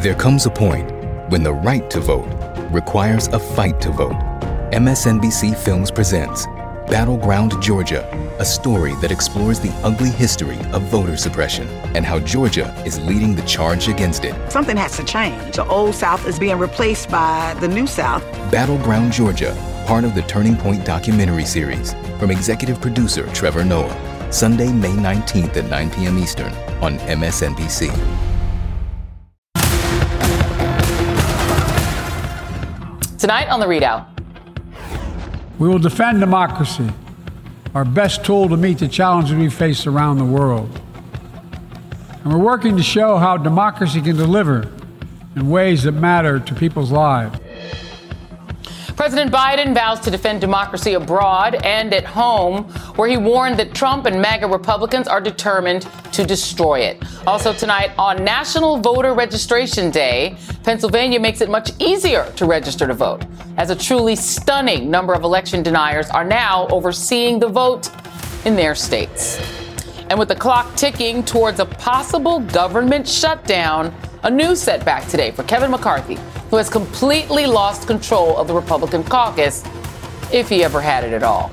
There comes a point when the right to vote requires a fight to vote. MSNBC Films presents Battleground Georgia, a story that explores the ugly history of voter suppression and how Georgia is leading the charge against it. Something has to change. The old South is being replaced by the new South. Battleground Georgia, part of the Turning Point documentary series from executive producer Trevor Noah. Sunday, May 19th at 9 p.m. Eastern on MSNBC. Tonight on The ReidOut. We will defend democracy, our best tool to meet the challenges we face around the world. And we're working to show how democracy can deliver in ways that matter to people's lives. President Biden vows to defend democracy abroad and at home, where he warned that Trump and MAGA Republicans are determined to destroy it. Also tonight, on National Voter Registration Day, Pennsylvania makes it much easier to register to vote, as a truly stunning number of election deniers are now overseeing the vote in their states. And with the clock ticking towards a possible government shutdown, a new setback today for Kevin McCarthy, who has completely lost control of the Republican caucus, if he ever had it at all.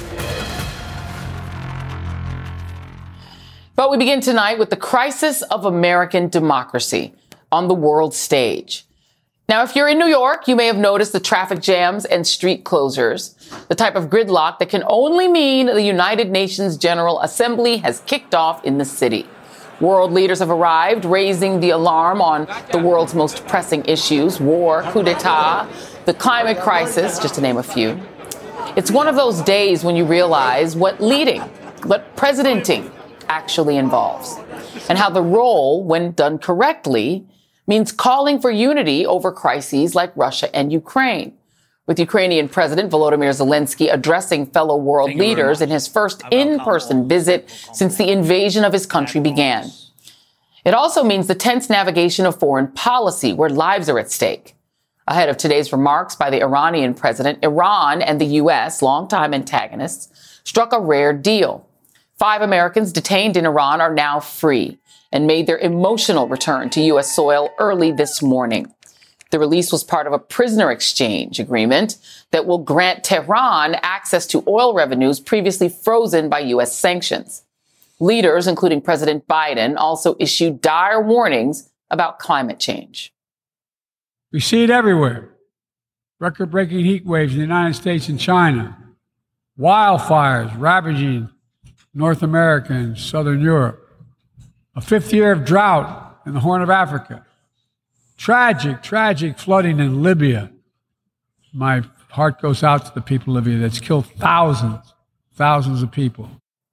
But we begin tonight with the crisis of American democracy on the world stage. Now, if you're in New York, you may have noticed the traffic jams and street closures, the type of gridlock that can only mean the United Nations General Assembly has kicked off in the city. World leaders have arrived, raising the alarm on the world's most pressing issues: war, coup d'etat, the climate crisis, just to name a few. It's one of those days when you realize what leading, what presidenting actually involves, and how the role, when done correctly, means calling for unity over crises like Russia and Ukraine. With Ukrainian President Volodymyr Zelensky addressing fellow world leaders in his first in-person visit since the invasion of his country began. It also means the tense navigation of foreign policy, where lives are at stake. Ahead of today's remarks by the Iranian president, Iran and the U.S., longtime antagonists, struck a rare deal. 5 Americans detained in Iran are now free and made their emotional return to U.S. soil early this morning. The release was part of a prisoner exchange agreement that will grant Tehran access to oil revenues previously frozen by U.S. sanctions. Leaders, including President Biden, also issued dire warnings about climate change. We see it everywhere. Record-breaking heat waves in the United States and China. Wildfires ravaging North America and Southern Europe. A 5th year of drought in the Horn of Africa. Tragic flooding in Libya. My heart goes out to the people of Libya. That's killed thousands of people.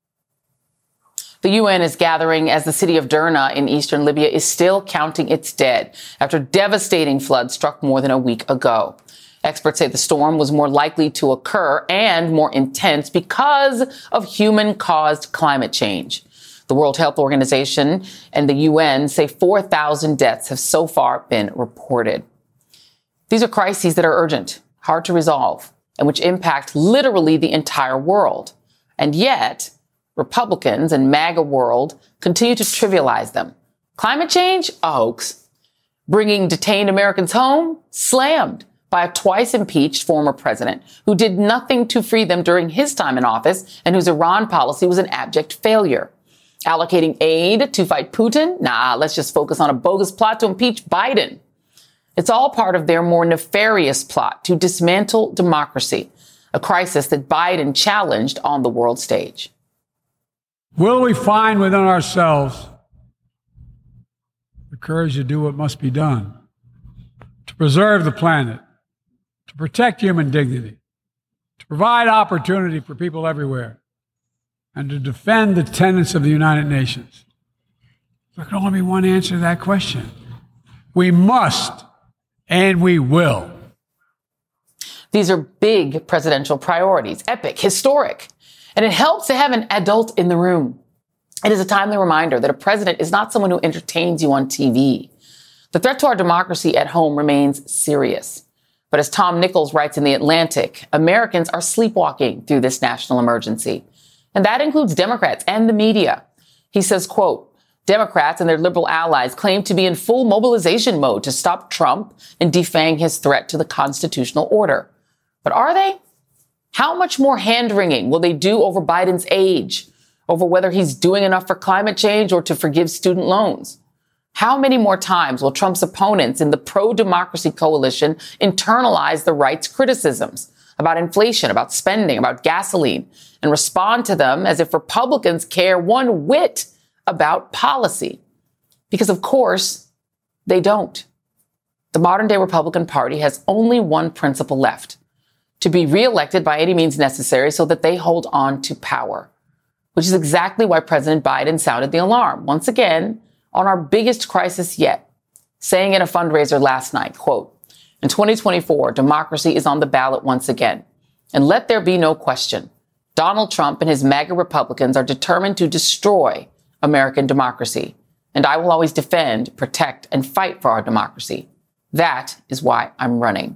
The UN is gathering as the city of Derna in eastern Libya is still counting its dead after devastating floods struck more than a week ago. Experts say the storm was more likely to occur and more intense because of human-caused climate change. The World Health Organization and the UN say 4,000 deaths have so far been reported. These are crises that are urgent, hard to resolve, and which impact literally the entire world. And yet, Republicans and MAGA world continue to trivialize them. Climate change? A hoax. Bringing detained Americans home? Slammed by a twice impeached former president who did nothing to free them during his time in office and whose Iran policy was an abject failure. Allocating aid to fight Putin? Nah, let's just focus on a bogus plot to impeach Biden. It's all part of their more nefarious plot to dismantle democracy, a crisis that Biden challenged on the world stage. Will we find within ourselves the courage to do what must be done, to preserve the planet, to protect human dignity, to provide opportunity for people everywhere, and to defend the tenets of the United Nations? There can only be one answer to that question. We must, and we will. These are big presidential priorities, epic, historic, and it helps to have an adult in the room. It is a timely reminder that a president is not someone who entertains you on TV. The threat to our democracy at home remains serious. But as Tom Nichols writes in The Atlantic, Americans are sleepwalking through this national emergency. And that includes Democrats and the media. He says, quote, Democrats and their liberal allies claim to be in full mobilization mode to stop Trump and defang his threat to the constitutional order. But are they? How much more hand-wringing will they do over Biden's age, over whether he's doing enough for climate change or to forgive student loans? How many more times will Trump's opponents in the pro-democracy coalition internalize the right's criticisms about inflation, about spending, about gasoline, and respond to them as if Republicans care one whit about policy? Because, of course, they don't. The modern-day Republican Party has only one principle left: to be reelected by any means necessary so that they hold on to power, which is exactly why President Biden sounded the alarm once again on our biggest crisis yet, saying in a fundraiser last night, quote, "In 2024, democracy is on the ballot once again. And let there be no question, Donald Trump and his MAGA Republicans are determined to destroy American democracy. And I will always defend, protect, and fight for our democracy. That is why I'm running."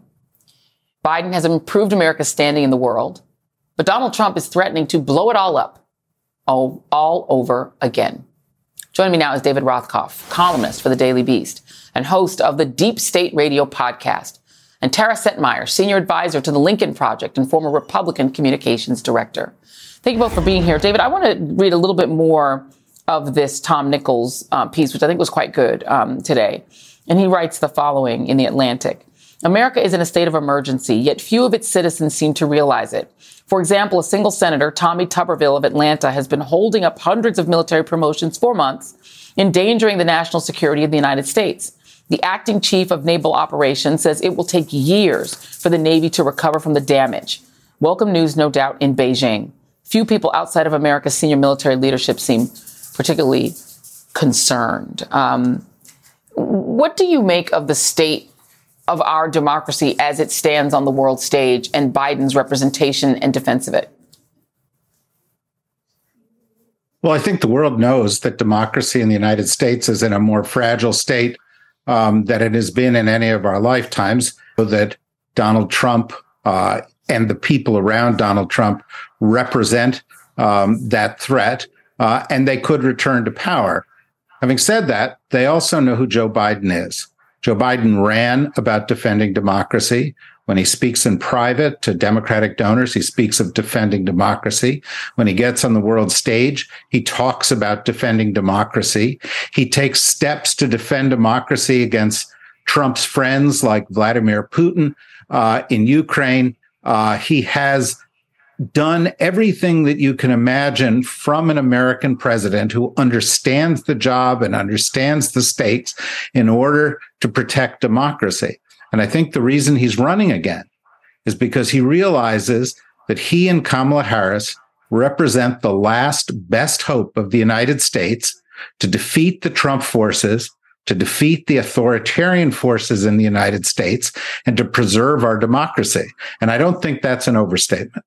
Biden has improved America's standing in the world, but Donald Trump is threatening to blow it all up, all over again. Joining me now is David Rothkopf, columnist for the Daily Beast and host of the Deep State Radio podcast, and Tara Setmeyer, senior advisor to the Lincoln Project and former Republican communications director. Thank you both for being here. David, I want to read a little bit more of this Tom Nichols piece, which I think was quite good today. And he writes the following in The Atlantic. "America is in a state of emergency, yet few of its citizens seem to realize it. For example, a single senator, Tommy Tuberville of Atlanta, has been holding up hundreds of military promotions for months, endangering the national security of the United States. The acting chief of naval operations says it will take years for the Navy to recover from the damage. Welcome news, no doubt, in Beijing. Few people outside of America's senior military leadership seem particularly concerned." What do you make of the state of our democracy as it stands on the world stage and Biden's representation and defense of it? Well, I think the world knows that democracy in the United States is in a more fragile state than it has been in any of our lifetimes, so that Donald Trump and the people around Donald Trump represent that threat, and they could return to power. Having said that, they also know who Joe Biden is. Joe Biden ran about defending democracy. When he speaks in private to Democratic donors, he speaks of defending democracy. When he gets on the world stage, he talks about defending democracy. He takes steps to defend democracy against Trump's friends like Vladimir Putin in Ukraine. He has done everything that you can imagine from an American president who understands the job and understands the stakes in order to protect democracy. And I think the reason he's running again is because he realizes that he and Kamala Harris represent the last best hope of the United States to defeat the Trump forces, to defeat the authoritarian forces in the United States, and to preserve our democracy. And I don't think that's an overstatement.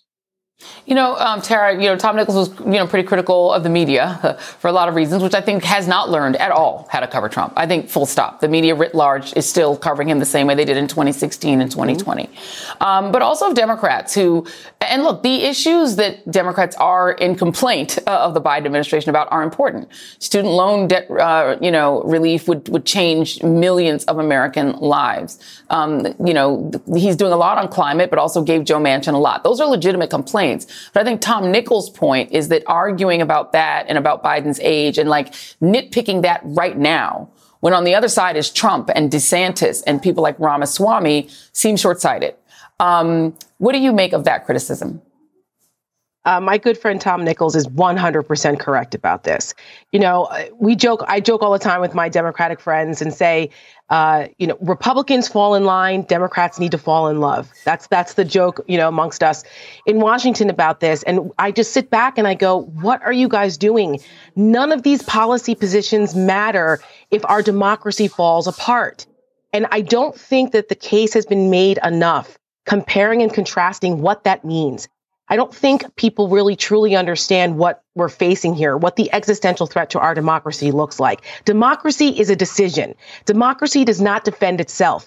Tara, Tom Nichols was, pretty critical of the media for a lot of reasons, which I think has not learned at all how to cover Trump. I think full stop. The media writ large is still covering him the same way they did in 2016 and 2020. But also of Democrats and look, the issues that Democrats are in complaint of the Biden administration about are important. Student loan debt, relief would change millions of American lives. He's doing a lot on climate, but also gave Joe Manchin a lot. Those are legitimate complaints. But I think Tom Nichols' point is that arguing about that and about Biden's age and nitpicking that right now, when on the other side is Trump and DeSantis and people like Ramaswamy, seems short-sighted. What do you make of that criticism? My good friend Tom Nichols is 100% correct about this. I joke all the time with my Democratic friends and say, Republicans fall in line, Democrats need to fall in love. That's the joke, amongst us in Washington about this. And I just sit back and I go, what are you guys doing? None of these policy positions matter if our democracy falls apart. And I don't think that the case has been made enough comparing and contrasting what that means. I don't think people really truly understand what we're facing here, what the existential threat to our democracy looks like. Democracy is a decision. Democracy does not defend itself.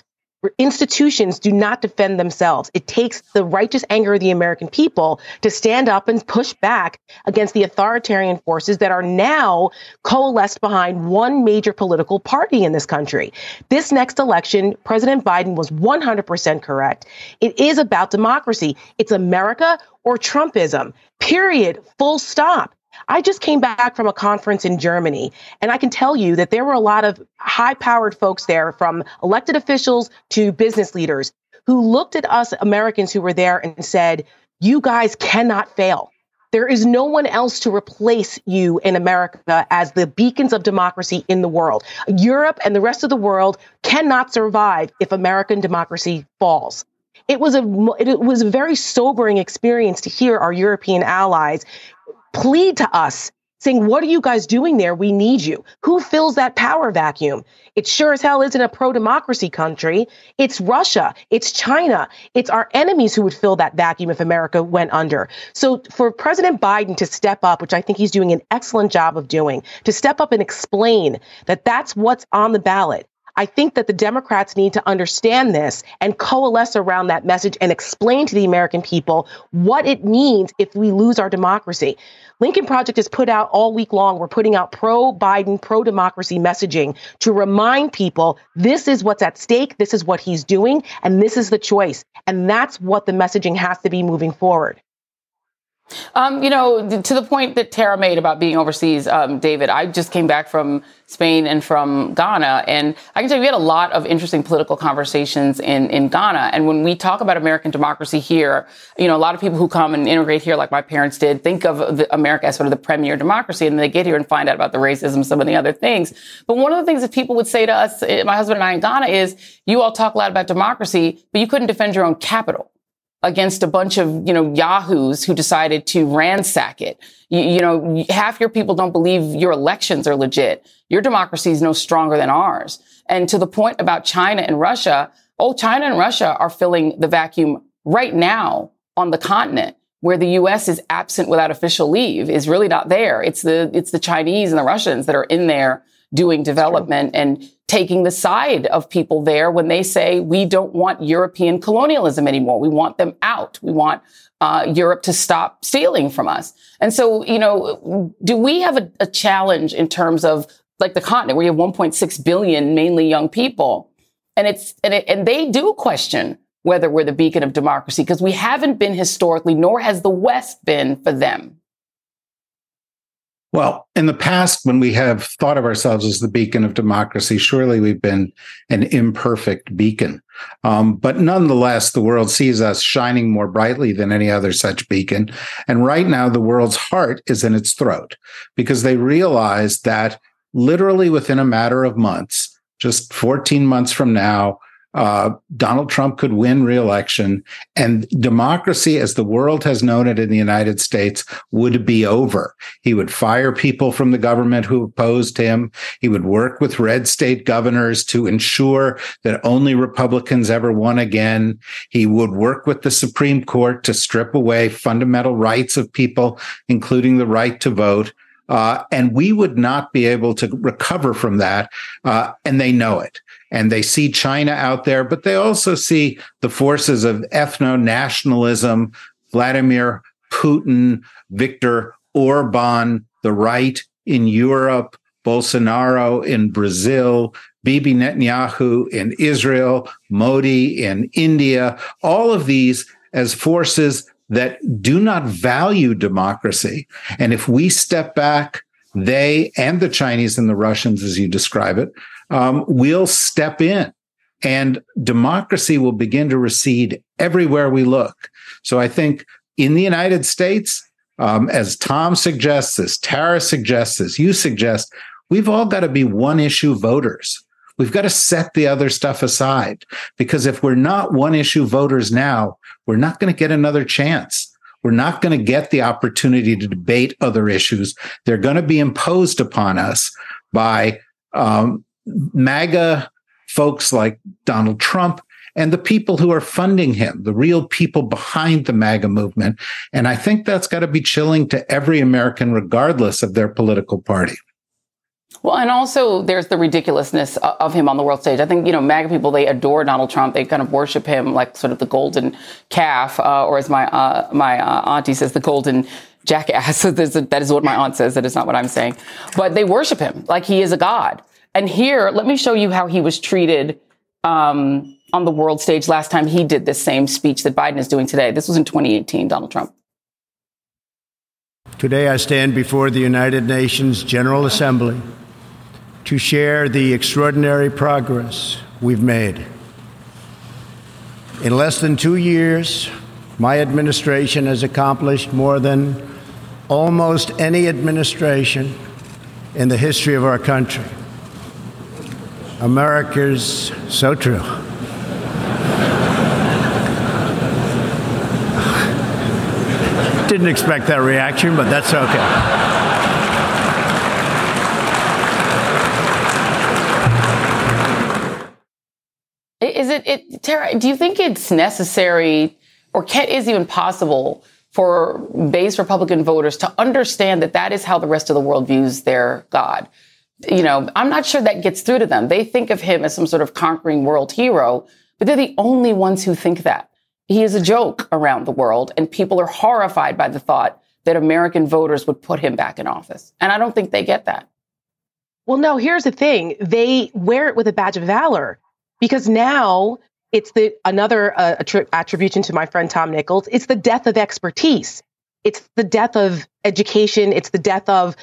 Institutions do not defend themselves. It takes the righteous anger of the American people to stand up and push back against the authoritarian forces that are now coalesced behind one major political party in this country. This next election, President Biden was 100% correct. It is about democracy. It's America or Trumpism, period, full stop. I just came back from a conference in Germany, and I can tell you that there were a lot of high-powered folks there, from elected officials to business leaders, who looked at us Americans who were there and said, you guys cannot fail. There is no one else to replace you in America as the beacons of democracy in the world. Europe and the rest of the world cannot survive if American democracy falls. It was a very sobering experience to hear our European allies plead to us, saying, what are you guys doing there? We need you. Who fills that power vacuum? It sure as hell isn't a pro-democracy country. It's Russia. It's China. It's our enemies who would fill that vacuum if America went under. So for President Biden to step up, which I think he's doing an excellent job of doing, to step up and explain that that's what's on the ballot, I think that the Democrats need to understand this and coalesce around that message and explain to the American people what it means if we lose our democracy. Lincoln Project has put out all week long, we're putting out pro-Biden, pro-democracy messaging to remind people this is what's at stake, this is what he's doing, and this is the choice. And that's what the messaging has to be moving forward. To the point that Tara made about being overseas, David, I just came back from Spain and from Ghana, and I can tell you we had a lot of interesting political conversations in Ghana. And when we talk about American democracy here, a lot of people who come and integrate here, like my parents did, think of America as sort of the premier democracy, and they get here and find out about the racism, some of the other things. But one of the things that people would say to us, my husband and I in Ghana, is you all talk a lot about democracy, but you couldn't defend your own capital against a bunch of, yahoos who decided to ransack it. Half your people don't believe your elections are legit. Your democracy is no stronger than ours. And to the point about China and Russia, China and Russia are filling the vacuum right now on the continent where the U.S. is absent without official leave, is really not there. It's the Chinese and the Russians that are in there doing development and taking the side of people there when they say, we don't want European colonialism anymore. We want them out. We want Europe to stop stealing from us. And so, do we have a challenge in terms of like the continent where you have 1.6 billion, mainly young people? And they do question whether we're the beacon of democracy, because we haven't been historically, nor has the West been for them. Well, in the past, when we have thought of ourselves as the beacon of democracy, surely we've been an imperfect beacon. But nonetheless, the world sees us shining more brightly than any other such beacon. And right now, the world's heart is in its throat because they realize that literally within a matter of months, just 14 months from now, Donald Trump could win re-election, and democracy as the world has known it in the United States would be over. He would fire people from the government who opposed him. He would work with red state governors to ensure that only Republicans ever won again. He would work with the Supreme Court to strip away fundamental rights of people, including the right to vote. And we would not be able to recover from that. And they know it. And they see China out there, but they also see the forces of ethno-nationalism, Vladimir Putin, Viktor Orban, the right in Europe, Bolsonaro in Brazil, Bibi Netanyahu in Israel, Modi in India, all of these as forces that do not value democracy. And if we step back, they and the Chinese and the Russians, as you describe it, will step in, and democracy will begin to recede everywhere we look. So I think in the United States, as Tom suggests, as Tara suggests, as you suggest, we've all got to be one-issue voters. We've got to set the other stuff aside, because if we're not one-issue voters now, we're not going to get another chance. We're not going to get the opportunity to debate other issues. They're going to be imposed upon us by MAGA folks like Donald Trump and the people who are funding him, the real people behind the MAGA movement. And I think that's got to be chilling to every American, regardless of their political party. Well, and also there's the ridiculousness of him on the world stage. I think, MAGA people, they adore Donald Trump. They kind of worship him like sort of the golden calf, or as my auntie says, the golden jackass. So that is what my aunt says. That is not what I'm saying. But they worship him like he is a god. And here, let me show you how he was treated on the world stage last time he did this same speech that Biden is doing today. This was in 2018, Donald Trump. Today I stand before the United Nations General Assembly to share the extraordinary progress we've made. In less than 2 years, my administration has accomplished more than almost any administration in the history of our country. America's so true. Didn't expect that reaction, but that's okay. Tara, do you think it's necessary or is even possible for base Republican voters to understand that that is how the rest of the world views their God? I'm not sure that gets through to them. They think of him as some sort of conquering world hero, but they're the only ones who think that. He is a joke around the world, and people are horrified by the thought that American voters would put him back in office. And I don't think they get that. Well, no, here's the thing. They wear it with a badge of valor because now it's another attribution to my friend Tom Nichols. It's the death of expertise. It's the death of education. It's the death of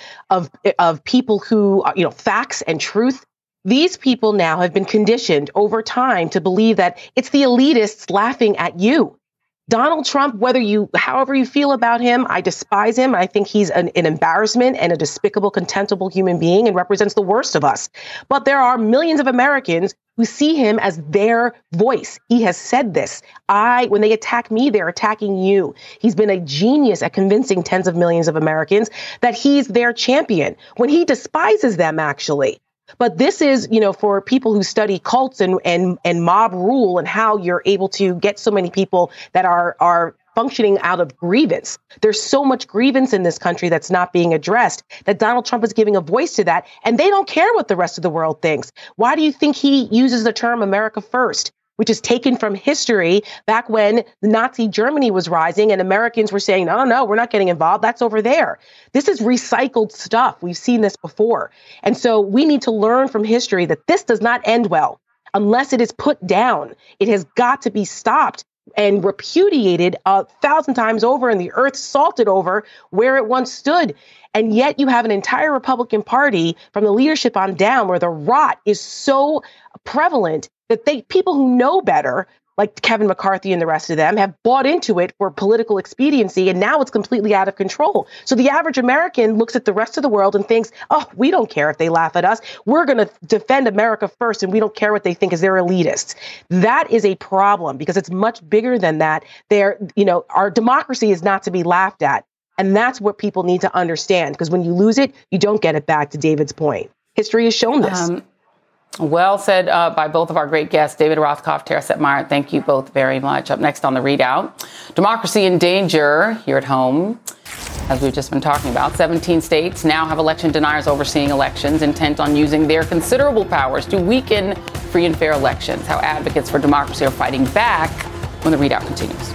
people who, facts and truth. These people now have been conditioned over time to believe that it's the elitists laughing at you. Donald Trump, however you feel about him, I despise him. I think he's an embarrassment and a despicable, contemptible human being and represents the worst of us. But there are millions of Americans who see him as their voice. He has said this. When they attack me, they're attacking you. He's been a genius at convincing tens of millions of Americans that he's their champion when he despises them, actually. But this is, for people who study cults and mob rule and how you're able to get so many people that are functioning out of grievance. There's so much grievance in this country that's not being addressed that Donald Trump is giving a voice to that. And they don't care what the rest of the world thinks. Why do you think he uses the term America First, which is taken from history back when Nazi Germany was rising and Americans were saying, no, we're not getting involved. That's over there. This is recycled stuff. We've seen this before. And so we need to learn from history that this does not end well unless it is put down. It has got to be stopped and repudiated 1,000 times over and the earth salted over where it once stood. And yet you have an entire Republican Party from the leadership on down where the rot is so prevalent that people who know better, like Kevin McCarthy and the rest of them, have bought into it for political expediency, and now it's completely out of control. So the average American looks at the rest of the world and thinks, we don't care if they laugh at us. We're going to defend America first, and we don't care what they think, as they're elitists. That is a problem because it's much bigger than that. Our democracy is not to be laughed at. And that's what people need to understand, because when you lose it, you don't get it back, to David's point. History has shown this. Well said by both of our great guests, David Rothkopf, Tara Setmeyer. Thank you both very much. Up next on the ReidOut, democracy in danger here at home. As we've just been talking about, 17 states now have election deniers overseeing elections, intent on using their considerable powers to weaken free and fair elections. How advocates for democracy are fighting back when the ReidOut continues.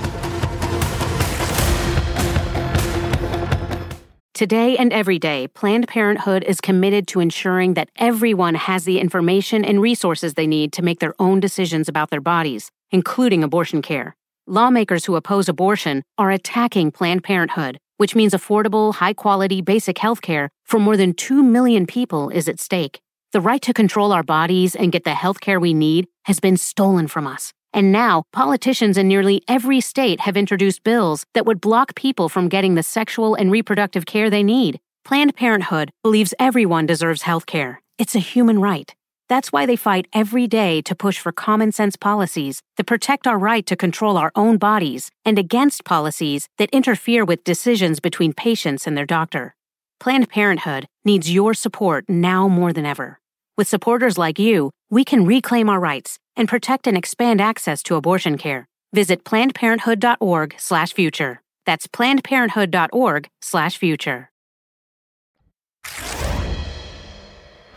Today and every day, Planned Parenthood is committed to ensuring that everyone has the information and resources they need to make their own decisions about their bodies, including abortion care. Lawmakers who oppose abortion are attacking Planned Parenthood, which means affordable, high-quality, basic health care for more than 2 million people is at stake. The right to control our bodies and get the health care we need has been stolen from us. And now, politicians in nearly every state have introduced bills that would block people from getting the sexual and reproductive care they need. Planned Parenthood believes everyone deserves health care. It's a human right. That's why they fight every day to push for common-sense policies that protect our right to control our own bodies and against policies that interfere with decisions between patients and their doctor. Planned Parenthood needs your support now more than ever. With supporters like you, we can reclaim our rights and protect and expand access to abortion care. Visit PlannedParenthood.org/future. That's PlannedParenthood.org/future.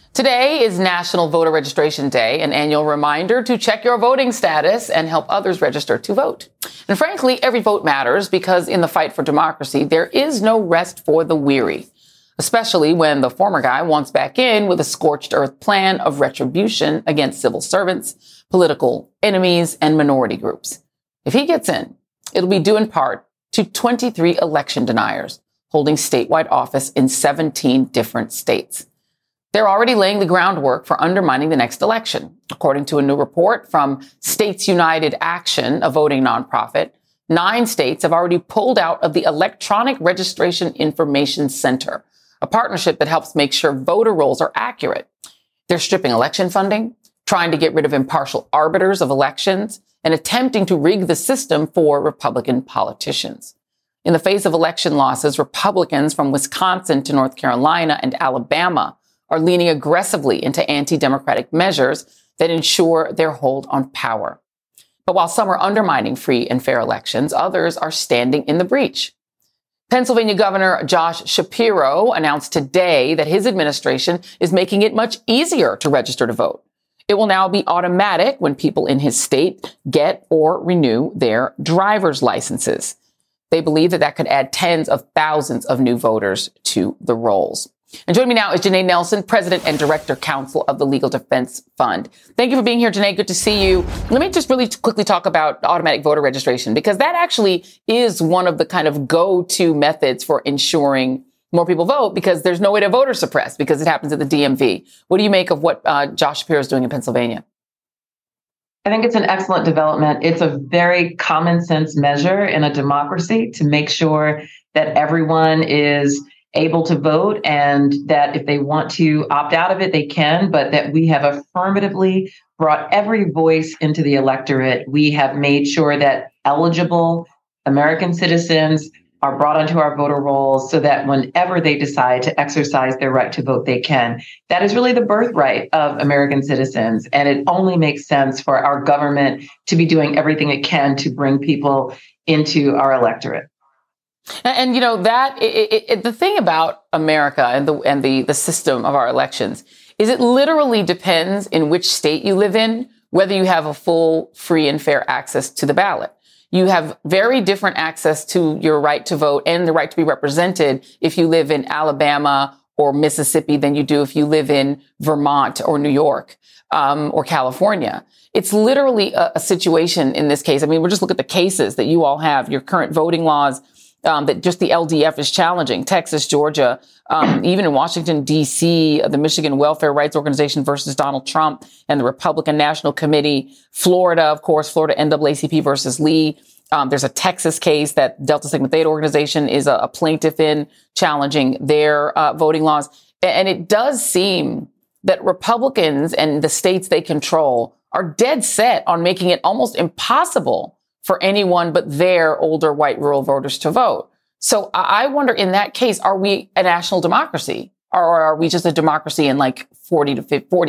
Today is National Voter Registration Day, an annual reminder to check your voting status and help others register to vote. And frankly, every vote matters because in the fight for democracy, there is no rest for the weary, especially when the former guy wants back in with a scorched earth plan of retribution against civil servants, political enemies, and minority groups. If he gets in, it'll be due in part to 23 election deniers holding statewide office in 17 different states. They're already laying the groundwork for undermining the next election. According to a new report from States United Action, a voting nonprofit, 9 states have already pulled out of the Electronic Registration Information Center, a partnership that helps make sure voter rolls are accurate. They're stripping election funding, trying to get rid of impartial arbiters of elections, and attempting to rig the system for Republican politicians. In the face of election losses, Republicans from Wisconsin to North Carolina and Alabama are leaning aggressively into anti-democratic measures that ensure their hold on power. But while some are undermining free and fair elections, others are standing in the breach. Pennsylvania Governor Josh Shapiro announced today that his administration is making it much easier to register to vote. It will now be automatic when people in his state get or renew their driver's licenses. They believe that could add tens of thousands of new voters to the rolls. And joining me now is Janae Nelson, President and Director Counsel of the Legal Defense Fund. Thank you for being here, Janae. Good to see you. Let me just really quickly talk about automatic voter registration, because that actually is one of the kind of go-to methods for ensuring more people vote, because there's no way to voter suppress because it happens at the DMV. What do you make of what Josh Shapiro is doing in Pennsylvania? I think it's an excellent development. It's a very common sense measure in a democracy to make sure that everyone is able to vote, and that if they want to opt out of it, they can, but that we have affirmatively brought every voice into the electorate. We have made sure that eligible American citizens are brought onto our voter rolls so that whenever they decide to exercise their right to vote, they can. That is really the birthright of American citizens. And it only makes sense for our government to be doing everything it can to bring people into our electorate. And you know, that the thing about America and the system of our elections is it literally depends in which state you live in, whether you have a full, free and fair access to the ballot. You have very different access to your right to vote and the right to be represented if you live in Alabama or Mississippi than you do if you live in Vermont or New York or California. It's literally a situation in this case. I mean, we'll just look at the cases that you all have, your current voting laws that just the LDF is challenging. Texas, Georgia, even in Washington, D.C., the Michigan Welfare Rights Organization versus Donald Trump and the Republican National Committee. Florida, of course, Florida NAACP versus Lee. There's a Texas case that Delta Sigma Theta organization is a plaintiff in challenging their voting laws. And it does seem that Republicans and the states they control are dead set on making it almost impossible for anyone but their older white rural voters to vote. So I wonder, in that case, are we a national democracy, or are we just a democracy in like 20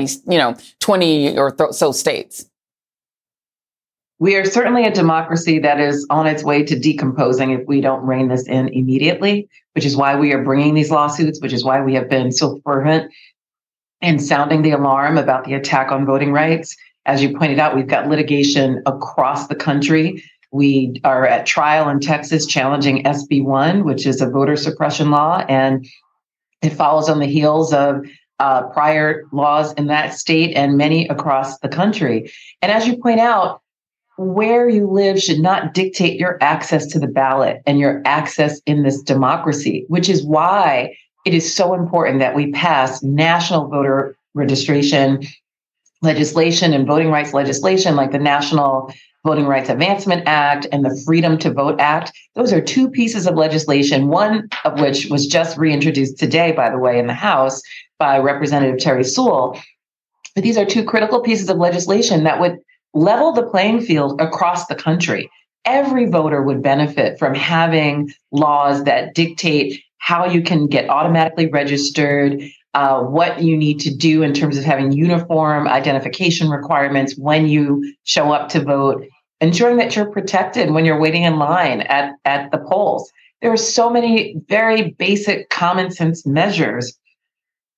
or so states? We are certainly a democracy that is on its way to decomposing if we don't rein this in immediately, which is why we are bringing these lawsuits, which is why we have been so fervent in sounding the alarm about the attack on voting rights. As you pointed out, we've got litigation across the country. We are at trial in Texas challenging SB 1, which is a voter suppression law, and it follows on the heels of prior laws in that state and many across the country. And as you point out, where you live should not dictate your access to the ballot and your access in this democracy, which is why it is so important that we pass national voter registration legislation and voting rights legislation like the National Voting Rights Advancement Act and the Freedom to Vote Act. Those are 2 pieces of legislation, one of which was just reintroduced today, by the way, in the House by Representative Terry Sewell. But these are 2 critical pieces of legislation that would level the playing field across the country. Every voter would benefit from having laws that dictate how you can get automatically registered, what you need to do in terms of having uniform identification requirements when you show up to vote, ensuring that you're protected when you're waiting in line at the polls. There are so many very basic common sense measures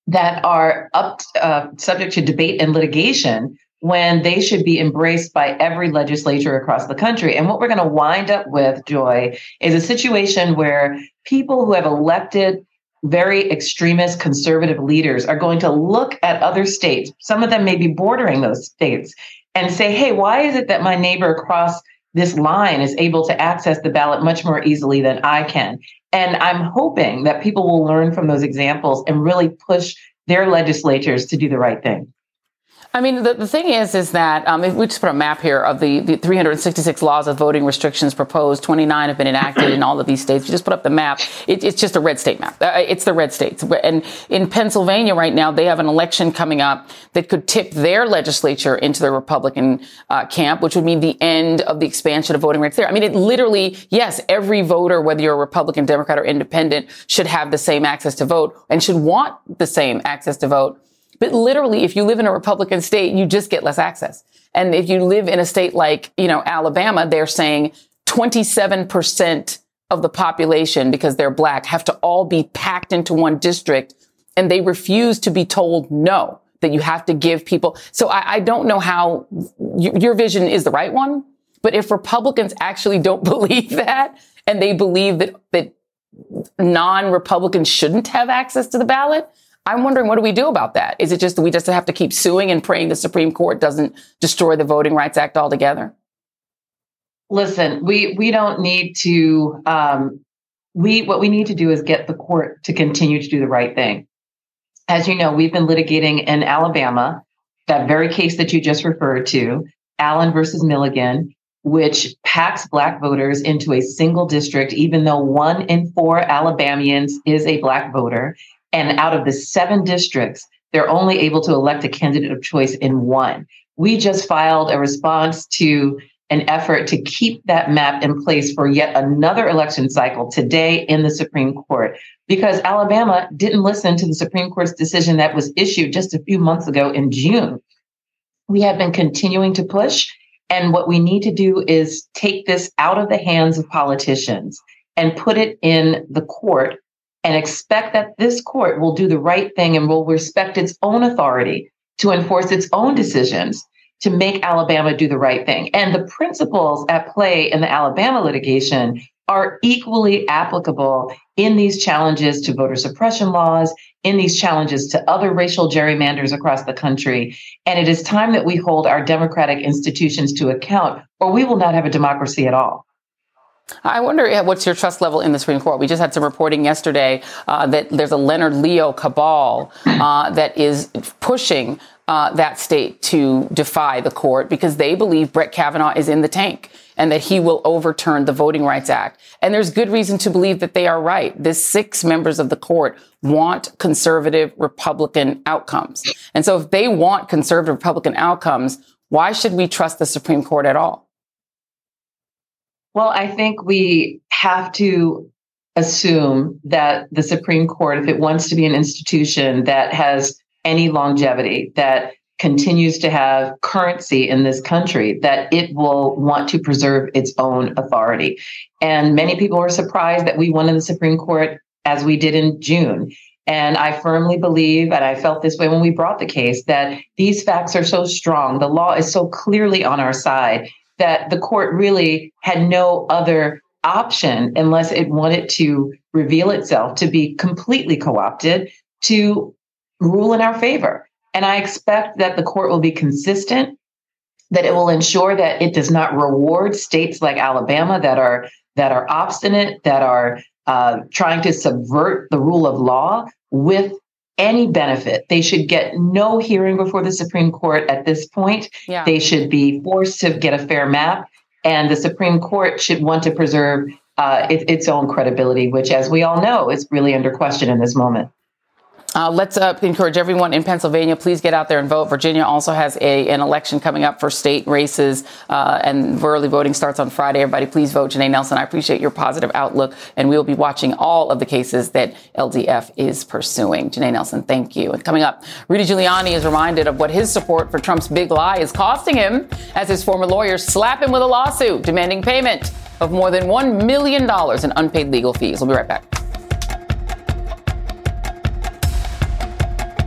that are subject to debate and litigation when they should be embraced by every legislature across the country. And what we're going to wind up with, Joy, is a situation where people who have elected very extremist conservative leaders are going to look at other states, some of them may be bordering those states, and say, hey, why is it that my neighbor across this line is able to access the ballot much more easily than I can? And I'm hoping that people will learn from those examples and really push their legislatures to do the right thing. I mean, the thing is that if we just put a map here of the 366 laws of voting restrictions proposed, 29 have been enacted in all of these states. You just put up the map. It's just a red state map. It's the red states. And in Pennsylvania right now, they have an election coming up that could tip their legislature into the Republican camp, which would mean the end of the expansion of voting rights there. I mean, it literally, yes, every voter, whether you're a Republican, Democrat, or independent, should have the same access to vote and should want the same access to vote. But literally, if you live in a Republican state, you just get less access. And if you live in a state like, Alabama, they're saying 27% of the population, because they're black, have to all be packed into one district. And they refuse to be told no, that you have to give people. So I don't know how your vision is the right one. But if Republicans actually don't believe that, and they believe that non-Republicans shouldn't have access to the ballot, I'm wondering, what do we do about that? Is it just that we just have to keep suing and praying the Supreme Court doesn't destroy the Voting Rights Act altogether? Listen, we don't need to. What we need to do is get the court to continue to do the right thing. As you know, we've been litigating in Alabama, that very case that you just referred to, Allen versus Milligan, which packs Black voters into a single district, even though 1 in 4 Alabamians is a Black voter. And out of the 7 districts, they're only able to elect a candidate of choice in 1. We just filed a response to an effort to keep that map in place for yet another election cycle today in the Supreme Court, because Alabama didn't listen to the Supreme Court's decision that was issued just a few months ago in June. We have been continuing to push, and what we need to do is take this out of the hands of politicians and put it in the court, and expect that this court will do the right thing and will respect its own authority to enforce its own decisions to make Alabama do the right thing. And the principles at play in the Alabama litigation are equally applicable in these challenges to voter suppression laws, in these challenges to other racial gerrymanders across the country. And it is time that we hold our democratic institutions to account, or we will not have a democracy at all. I wonder what's your trust level in the Supreme Court. We just had some reporting yesterday that there's a Leonard Leo cabal that is pushing that state to defy the court because they believe Brett Kavanaugh is in the tank and that he will overturn the Voting Rights Act. And there's good reason to believe that they are right. The 6 members of the court want conservative Republican outcomes. And so if they want conservative Republican outcomes, why should we trust the Supreme Court at all? Well, I think we have to assume that the Supreme Court, if it wants to be an institution that has any longevity, that continues to have currency in this country, that it will want to preserve its own authority. And many people were surprised that we won in the Supreme Court as we did in June. And I firmly believe, and I felt this way when we brought the case, that these facts are so strong, the law is so clearly on our side, that the court really had no other option unless it wanted to reveal itself to be completely co-opted to rule in our favor. And I expect that the court will be consistent, that it will ensure that it does not reward states like Alabama that are obstinate, that are trying to subvert the rule of law with any benefit. They should get no hearing before the Supreme Court at this point. Yeah. They should be forced to get a fair map. And the Supreme Court should want to preserve its own credibility, which, as we all know, is really under question in this moment. Let's encourage everyone in Pennsylvania, please get out there and vote. Virginia also has an election coming up for state races, and early voting starts on Friday. Everybody, please vote. Janae Nelson, I appreciate your positive outlook, and we will be watching all of the cases that LDF is pursuing. Janae Nelson, thank you. And coming up, Rudy Giuliani is reminded of what his support for Trump's big lie is costing him as his former lawyers slap him with a lawsuit demanding payment of more than $1 million in unpaid legal fees. We'll be right back.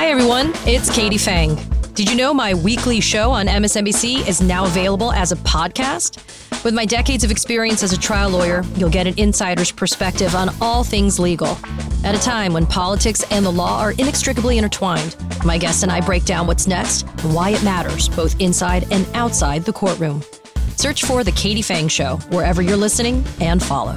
Hi, everyone. It's Katie Fang. Did you know my weekly show on MSNBC is now available as a podcast? With my decades of experience as a trial lawyer, you'll get an insider's perspective on all things legal. At a time when politics and the law are inextricably intertwined, my guests and I break down what's next and why it matters, both inside and outside the courtroom. Search for The Katie Fang Show wherever you're listening and follow.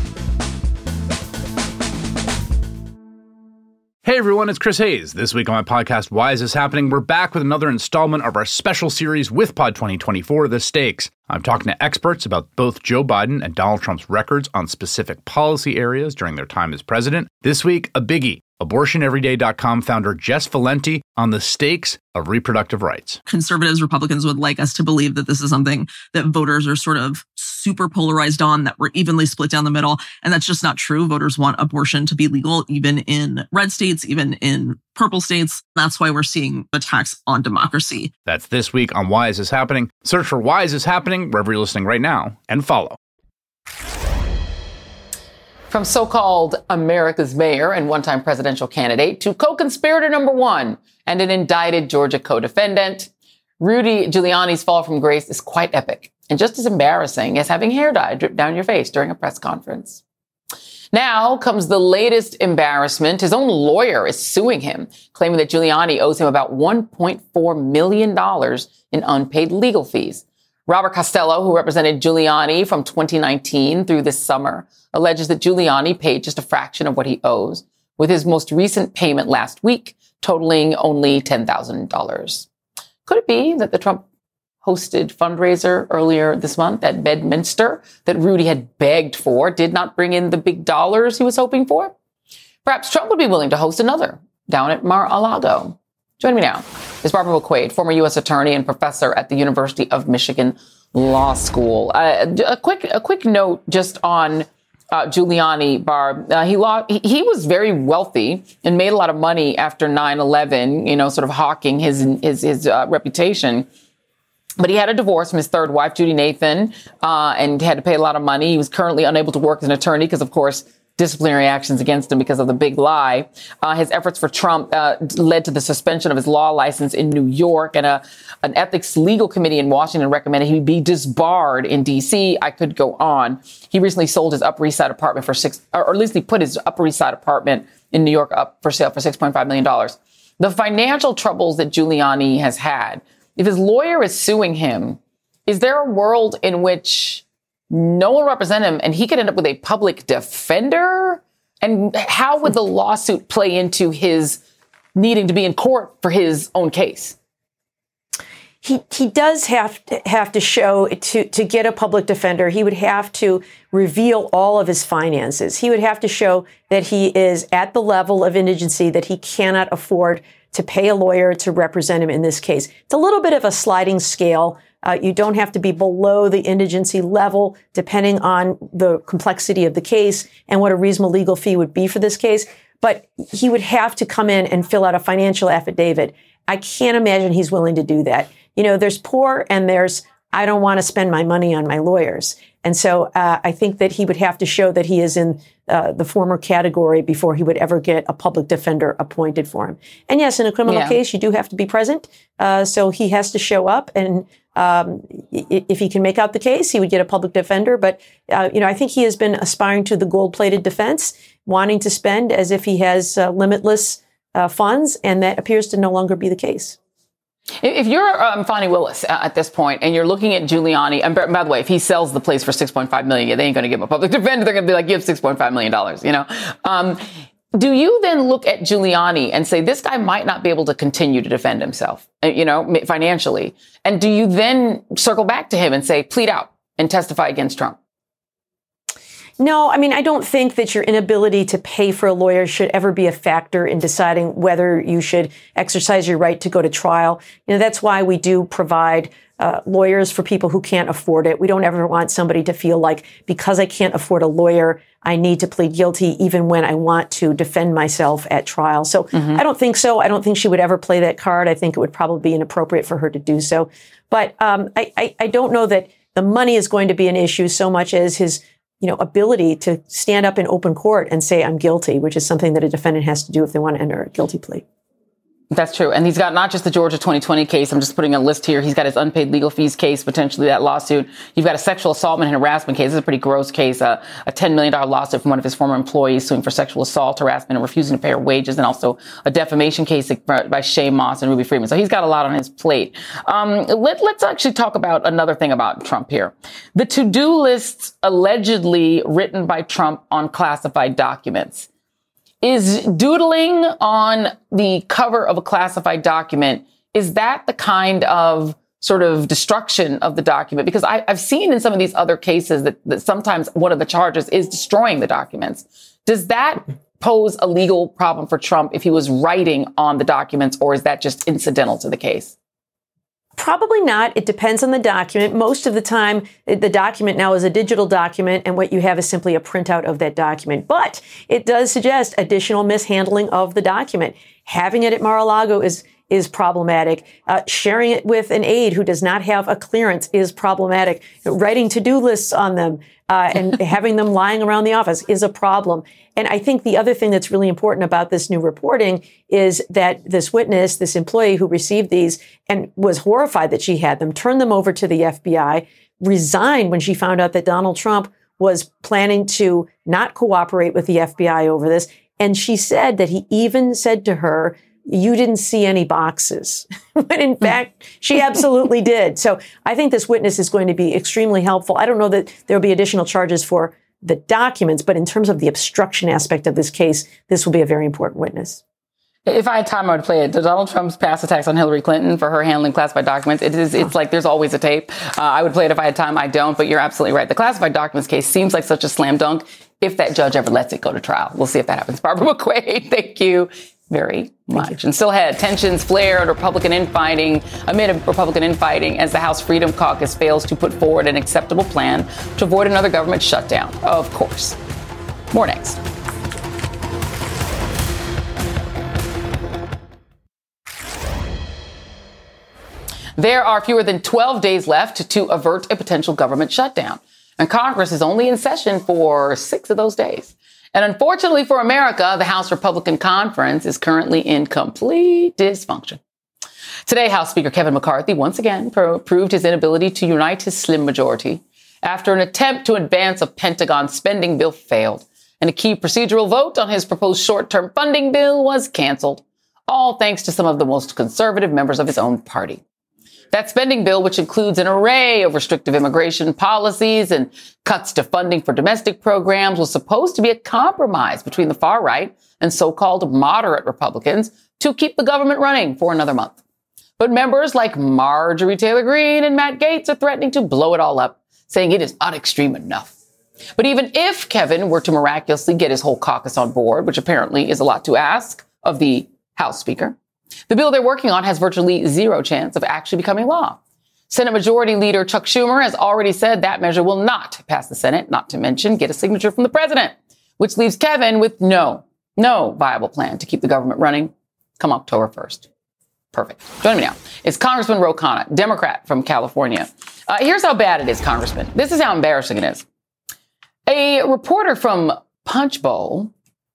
Hey everyone, it's Chris Hayes. This week on my podcast, Why Is This Happening? We're back with another installment of our special series with Pod 2024, The Stakes. I'm talking to experts about both Joe Biden and Donald Trump's records on specific policy areas during their time as president. This week, a biggie. AbortionEveryday.com founder Jess Valenti on the stakes of reproductive rights. Conservatives, Republicans would like us to believe that this is something that voters are sort of super polarized on, that we're evenly split down the middle. And that's just not true. Voters want abortion to be legal, even in red states, even in purple states. That's why we're seeing attacks on democracy. That's this week on Why Is This Happening? Search for Why Is This Happening wherever you're listening right now and follow. From so-called America's mayor and one-time presidential candidate to co-conspirator number one and an indicted Georgia co-defendant, Rudy Giuliani's fall from grace is quite epic and just as embarrassing as having hair dye drip down your face during a press conference. Now comes the latest embarrassment. His own lawyer is suing him, claiming that Giuliani owes him about $1.4 million in unpaid legal fees. Robert Costello, who represented Giuliani from 2019 through this summer, alleges that Giuliani paid just a fraction of what he owes, with his most recent payment last week totaling only $10,000. Could it be that the Trump hosted fundraiser earlier this month at Bedminster that Rudy had begged for did not bring in the big dollars he was hoping for? Perhaps Trump would be willing to host another down at Mar-a-Lago. Joining me now is Barbara McQuaid, former U.S. attorney and professor at the University of Michigan Law School. A quick note just on Giuliani, Barb. He was very wealthy and made a lot of money after 9/11. Sort of hawking his reputation. But he had a divorce from his third wife, Judy Nathan, and had to pay a lot of money. He was currently unable to work as an attorney because, of course, disciplinary actions against him because of the big lie. His efforts for Trump led to the suspension of his law license in New York, and an ethics legal committee in Washington recommended he be disbarred in D.C. I could go on. He recently sold his Upper East Side apartment or at least he put his Upper East Side apartment in New York up for sale for $6.5 million. The financial troubles that Giuliani has had, if his lawyer is suing him, is there a world in which no one will represent him and he could end up with a public defender? And how would the lawsuit play into his needing to be in court for his own case? He does have to show to get a public defender. He would have to reveal all of his finances. He would have to show that he is at the level of indigency that he cannot afford to pay a lawyer to represent him in this case. It's a little bit of a sliding scale. You don't have to be below the indigency level, depending on the complexity of the case and what a reasonable legal fee would be for this case. But he would have to come in and fill out a financial affidavit. I can't imagine he's willing to do that. There's poor and there's I don't want to spend my money on my lawyers. And so I think that he would have to show that he is in the former category before he would ever get a public defender appointed for him. And yes, in a criminal case, you do have to be present. So he has to show up. And if he can make out the case, he would get a public defender. But, I think he has been aspiring to the gold-plated defense, wanting to spend as if he has limitless funds. And that appears to no longer be the case. If you're Fani Willis at this point and you're looking at Giuliani, and by the way, if he sells the place for $6.5 million, they ain't going to give him a public defender. They're going to be like, give $6.5 million, Do you then look at Giuliani and say, this guy might not be able to continue to defend himself, financially? And do you then circle back to him and say, plead out and testify against Trump? No, I don't think that your inability to pay for a lawyer should ever be a factor in deciding whether you should exercise your right to go to trial. That's why we do provide lawyers for people who can't afford it. We don't ever want somebody to feel like, because I can't afford a lawyer, I need to plead guilty even when I want to defend myself at trial. So I don't think so. I don't think she would ever play that card. I think it would probably be inappropriate for her to do so. But I don't know that the money is going to be an issue so much as his ability to stand up in open court and say, I'm guilty, which is something that a defendant has to do if they want to enter a guilty plea. That's true. And he's got not just the Georgia 2020 case. I'm just putting a list here. He's got his unpaid legal fees case, potentially that lawsuit. You've got a sexual assault and harassment case. This is a pretty gross case. A $10 million lawsuit from one of his former employees suing for sexual assault, harassment, and refusing to pay her wages. And also a defamation case by Shay Moss and Ruby Freeman. So he's got a lot on his plate. Let's actually talk about another thing about Trump here. The to-do lists allegedly written by Trump on classified documents. Is doodling on the cover of a classified document, is that the kind of sort of destruction of the document? Because I've seen in some of these other cases that sometimes one of the charges is destroying the documents. Does that pose a legal problem for Trump if he was writing on the documents, or is that just incidental to the case? Probably not. It depends on the document. Most of the time, the document now is a digital document, and what you have is simply a printout of that document. But it does suggest additional mishandling of the document. Having it at Mar-a-Lago is problematic. Sharing it with an aide who does not have a clearance is problematic. Writing to-do lists on them and having them lying around the office is a problem. And I think the other thing that's really important about this new reporting is that this witness, this employee who received these and was horrified that she had them, turned them over to the FBI, resigned when she found out that Donald Trump was planning to not cooperate with the FBI over this. And she said that he even said to her, "You didn't see any boxes." When in fact, she absolutely did. So I think this witness is going to be extremely helpful. I don't know that there'll be additional charges for the documents, but in terms of the obstruction aspect of this case, this will be a very important witness. If I had time, I would play it. Donald Trump's past attacks on Hillary Clinton for her handling classified documents. It's like there's always a tape. I would play it if I had time. I don't, but you're absolutely right. The classified documents case seems like such a slam dunk if that judge ever lets it go to trial. We'll see if that happens. Barbara McQuade, thank you very much. And still ahead, tensions flared amid Republican infighting as the House Freedom Caucus fails to put forward an acceptable plan to avoid another government shutdown. Of course. More next. There are fewer than 12 days left to avert a potential government shutdown, and Congress is only in session for 6 of those days. And unfortunately for America, the House Republican Conference is currently in complete dysfunction. Today, House Speaker Kevin McCarthy once again proved his inability to unite his slim majority after an attempt to advance a Pentagon spending bill failed, and a key procedural vote on his proposed short-term funding bill was canceled, all thanks to some of the most conservative members of his own party. That spending bill, which includes an array of restrictive immigration policies and cuts to funding for domestic programs, was supposed to be a compromise between the far right and so-called moderate Republicans to keep the government running for another month. But members like Marjorie Taylor Greene and Matt Gaetz are threatening to blow it all up, saying it is not extreme enough. But even if Kevin were to miraculously get his whole caucus on board, which apparently is a lot to ask of the House Speaker, the bill they're working on has virtually zero chance of actually becoming law. Senate Majority Leader Chuck Schumer has already said that measure will not pass the Senate, not to mention get a signature from the president, which leaves Kevin with no viable plan to keep the government running come October 1st. Perfect. Joining me now is Congressman Ro Khanna, Democrat from California. Here's how bad it is, Congressman. This is how embarrassing it is. A reporter from Punchbowl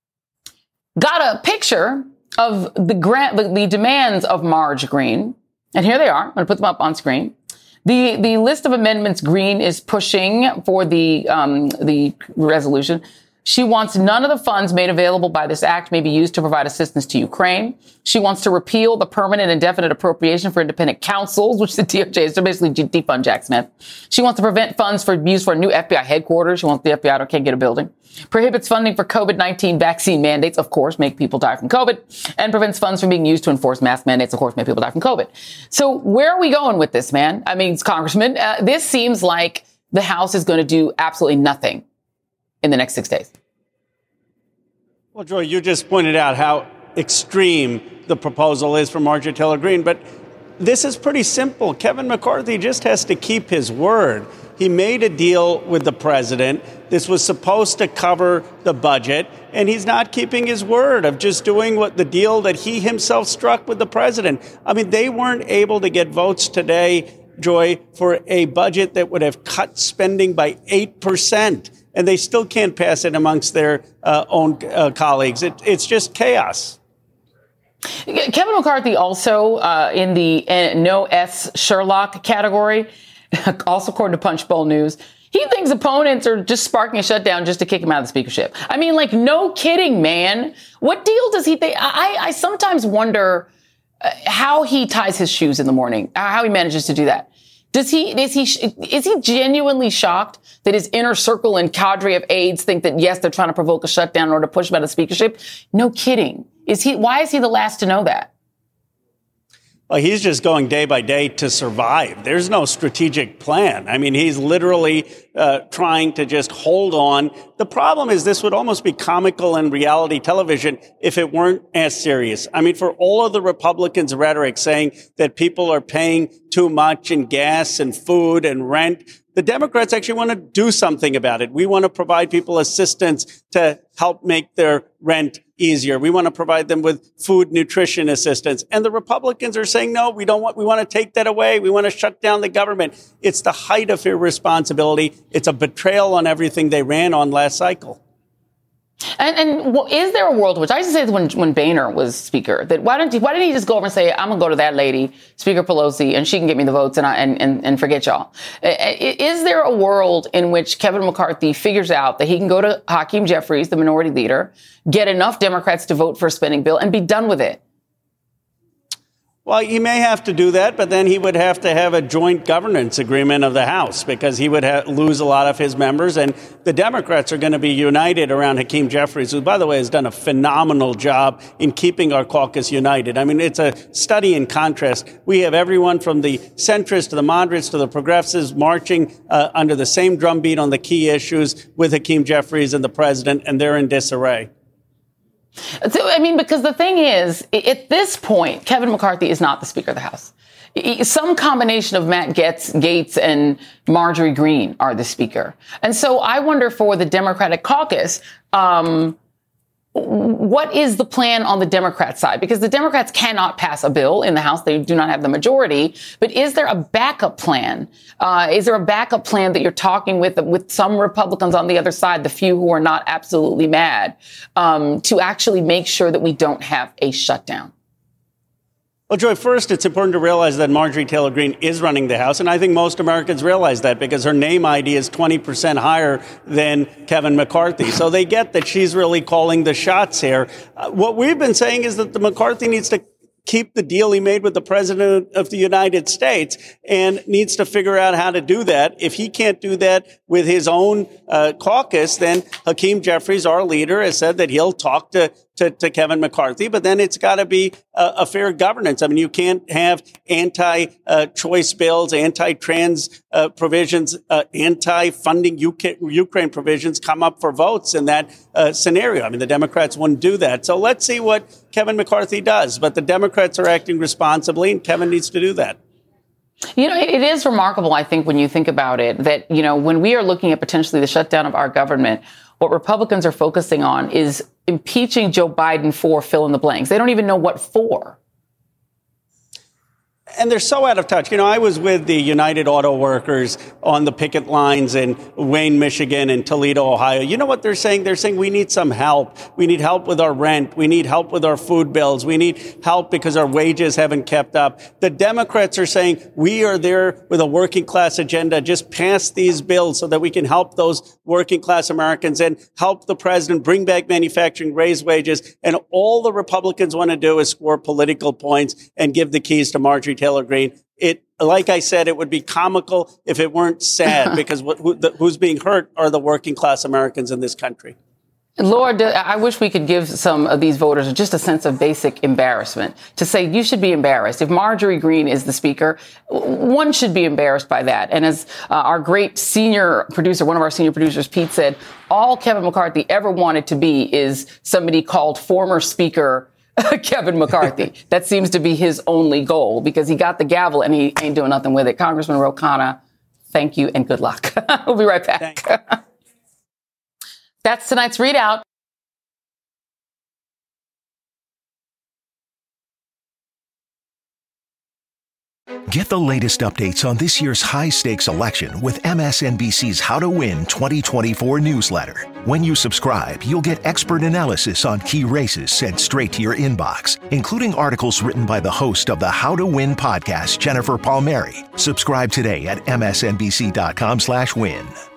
got a picture of the demands of Marge Greene. And here they are. I'm going to put them up on screen. The list of amendments Greene is pushing for the resolution. She wants none of the funds made available by this act may be used to provide assistance to Ukraine. She wants to repeal the permanent indefinite appropriation for independent counsels, which the DOJ is to basically defund Jack Smith. She wants to prevent funds for use for a new FBI headquarters. She wants the FBI to can't get a building. Prohibits funding for COVID-19 vaccine mandates, of course, make people die from COVID, and prevents funds from being used to enforce mask mandates, of course, make people die from COVID. So where are we going with this, man? I mean, Congressman, this seems like the House is going to do absolutely nothing in the next 6 days. Well, Joy, you just pointed out how extreme the proposal is for Marjorie Taylor Greene, but this is pretty simple. Kevin McCarthy just has to keep his word. He made a deal with the president. This was supposed to cover the budget, and he's not keeping his word of just doing what the deal that he himself struck with the president. I mean, they weren't able to get votes today, Joy, for a budget that would have cut spending by 8%. And they still can't pass it amongst their own colleagues. It's just chaos. Kevin McCarthy also in the no S Sherlock category, also according to Punchbowl News. He thinks opponents are just sparking a shutdown just to kick him out of the speakership. I mean, like, no kidding, man. What deal does he think? I sometimes wonder how he ties his shoes in the morning, how he manages to do that. Is he genuinely shocked that his inner circle and cadre of aides think that, yes, they're trying to provoke a shutdown in order to push him out of the speakership? No kidding. Why is he the last to know that? Well, he's just going day by day to survive. There's no strategic plan. I mean, he's literally trying to just hold on. The problem is this would almost be comical in reality television if it weren't as serious. I mean, for all of the Republicans' rhetoric saying that people are paying too much in gas and food and rent, the Democrats actually want to do something about it. We want to provide people assistance to help make their rent easier. We want to provide them with food nutrition assistance. And the Republicans are saying, no, we want to take that away. We want to shut down the government. It's the height of irresponsibility. It's a betrayal on everything they ran on last cycle. And is there a world, which I used to say when Boehner was speaker, that why didn't he just go over and say, I'm going to go to that lady, Speaker Pelosi, and she can get me the votes and forget y'all. Is there a world in which Kevin McCarthy figures out that he can go to Hakeem Jeffries, the minority leader, get enough Democrats to vote for a spending bill and be done with it? Well, he may have to do that, but then he would have to have a joint governance agreement of the House because he would lose a lot of his members. And the Democrats are going to be united around Hakeem Jeffries, who, by the way, has done a phenomenal job in keeping our caucus united. I mean, it's a study in contrast. We have everyone from the centrists to the moderates to the progressives marching under the same drumbeat on the key issues with Hakeem Jeffries and the president, and they're in disarray. So, I mean, because the thing is, at this point, Kevin McCarthy is not the Speaker of the House. Some combination of Matt Gaetz and Marjorie Greene are the Speaker. And so I wonder for the Democratic caucus, what is the plan on the Democrat side? Because the Democrats cannot pass a bill in the House. They do not have the majority. But is there a backup plan? Is there a backup plan that you're talking with some Republicans on the other side, the few who are not absolutely mad, to actually make sure that we don't have a shutdown? Well, Joy, first, it's important to realize that Marjorie Taylor Greene is running the House, and I think most Americans realize that because her name ID is 20% higher than Kevin McCarthy. So they get that she's really calling the shots here. What we've been saying is that the McCarthy needs to keep the deal he made with the president of the United States and needs to figure out how to do that. If he can't do that with his own caucus, then Hakeem Jeffries, our leader, has said that he'll talk to Kevin McCarthy, but then it's got to be a fair governance. I mean, you can't have anti-choice bills, anti-trans provisions, anti-funding Ukraine provisions come up for votes in that scenario. I mean, the Democrats wouldn't do that. So let's see what Kevin McCarthy does. But the Democrats are acting responsibly, and Kevin needs to do that. You know, it is remarkable, I think, when you think about it, that, you know, when we are looking at potentially the shutdown of our government, what Republicans are focusing on is impeaching Joe Biden for fill in the blanks. They don't even know what for. And they're so out of touch. You know, I was with the United Auto Workers on the picket lines in Wayne, Michigan, and Toledo, Ohio. You know what they're saying? They're saying we need some help. We need help with our rent. We need help with our food bills. We need help because our wages haven't kept up. The Democrats are saying we are there with a working class agenda. Just pass these bills so that we can help those working class Americans and help the president bring back manufacturing, raise wages. And all the Republicans want to do is score political points and give the keys to Marjorie Taylor Greene. Like I said, it would be comical if it weren't sad because who's being hurt are the working class Americans in this country. Lord, I wish we could give some of these voters just a sense of basic embarrassment to say you should be embarrassed. If Marjorie Greene is the speaker, one should be embarrassed by that. And as our great senior producer, one of our senior producers, Pete, said, all Kevin McCarthy ever wanted to be is somebody called former Speaker Kevin McCarthy. That seems to be his only goal because he got the gavel and he ain't doing nothing with it. Congressman Ro Khanna, thank you and good luck. We'll be right back. That's tonight's ReidOut. Get the latest updates on this year's high-stakes election with MSNBC's How to Win 2024 newsletter. When you subscribe, you'll get expert analysis on key races sent straight to your inbox, including articles written by the host of the How to Win podcast, Jennifer Palmieri. Subscribe today at msnbc.com/win.